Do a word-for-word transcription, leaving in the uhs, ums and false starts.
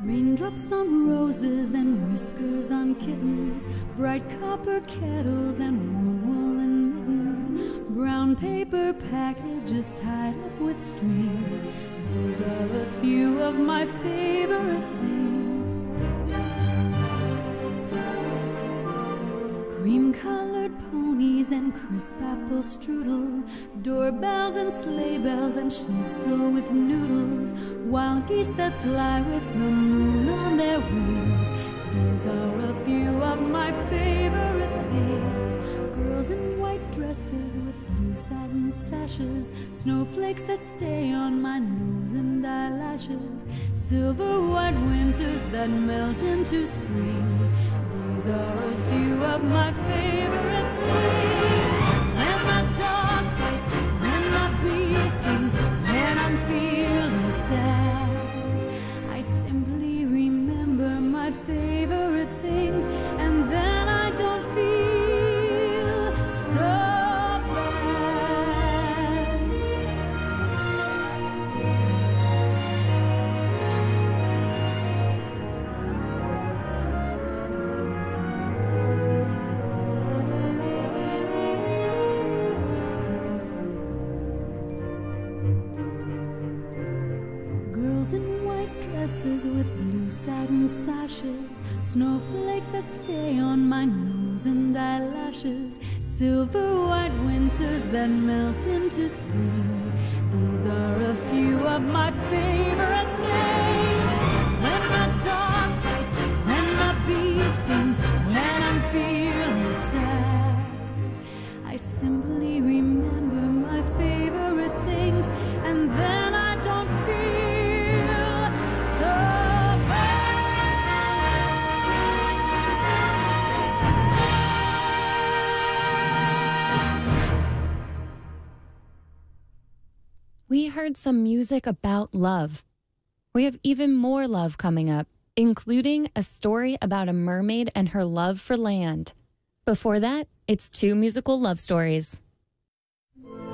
Raindrops on roses and whiskers on kittens, bright copper kettles and warm woolen mittens, brown paper packages tied up with string. Those are a few of my favorite things. Cream-colored ponies and crisp apple strudel, doorbells and sleigh bells and schnitzel with noodles, wild geese that fly with the moon on their wings. Those are a few of my favorite things. Girls in white dresses with blue satin sashes, snowflakes that stay on my nose and eyelashes, silver white winters that melt into spring. Those are a few of my favorite things. When my dog bites, when my bee stings, when I'm feeling sad, I simply remember my favorite things, and then I don't feel so with blue satin sashes, snowflakes that stay on my nose and eyelashes, silver white winters that melt into spring. Those are a few of my favorite things. When my dog bites, when my bee stings, when I'm feeling sad, I simply remember my favorite things, and then I don't feel We heard some music about love. We have even more love coming up, including a story about a mermaid and her love for land. Before that, it's two musical love stories.